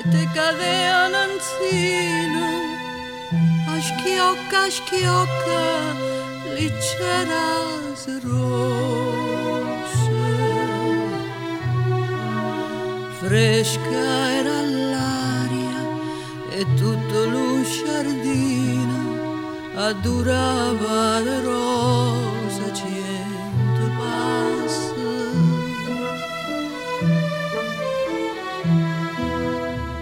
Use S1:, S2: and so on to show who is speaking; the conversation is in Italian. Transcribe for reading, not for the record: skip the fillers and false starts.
S1: te cadean encina, a schiocca, licceras rosse. Fresca era l'aria e tutto lo giardino adorava le rose.